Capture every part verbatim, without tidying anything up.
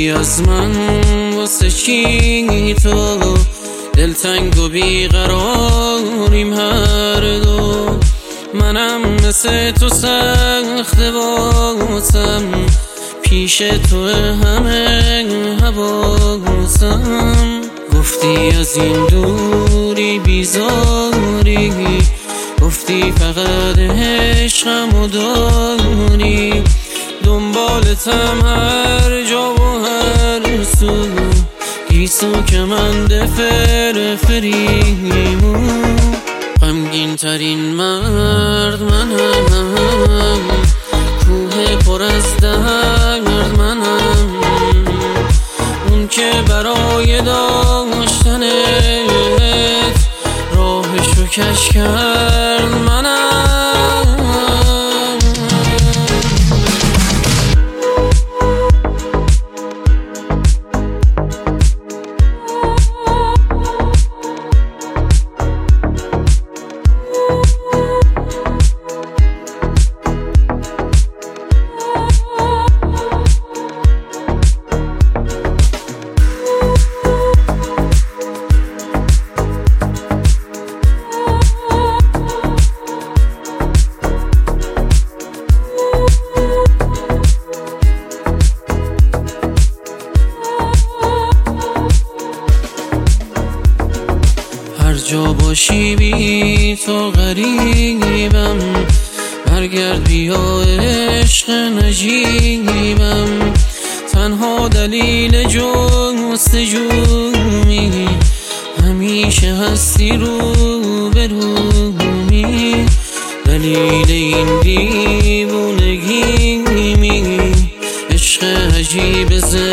گفتی از من واسه چی تو دلتنگ و بیقراریم هر دو. منم مثل تو سخته واسم، پیش تو همه حواسم. گفتی از این دوری بیزاری، گفتی فقط عشقمو داری. دنبالتم هر جا و هر سو، گیسو که من دفر فریمو. غمگین ترین مرد منم، کوه پر از درد منم. اون که برای داشتنت راهشو کش کرد منم. هر جا باشی بی تو غریبم، برگرد بیا عشق نجیبم. تنها دلیل جستجومی، همیشه هستی رو به رومی. دلیل این دیوونگیمی، عشق عجیب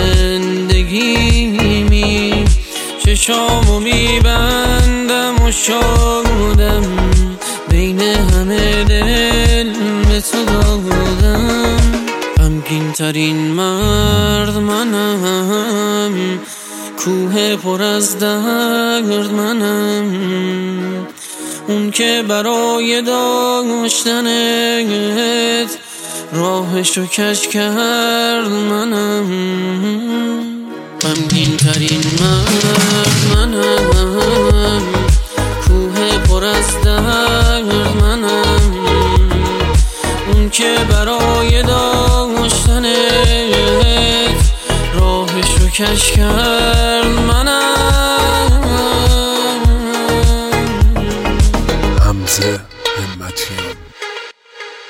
زندگیمی. چشامو میبندم و شادم، بین همه دل به تو دادم. غمگین ترین مرد منم، کوه پر از درد منم. اون که برای داشتنت راهشو کج کرد منم. غمگین ترین مرد منم، کوه پر از درد منم. اون که برای داشتنت راهشو کش کرد منم.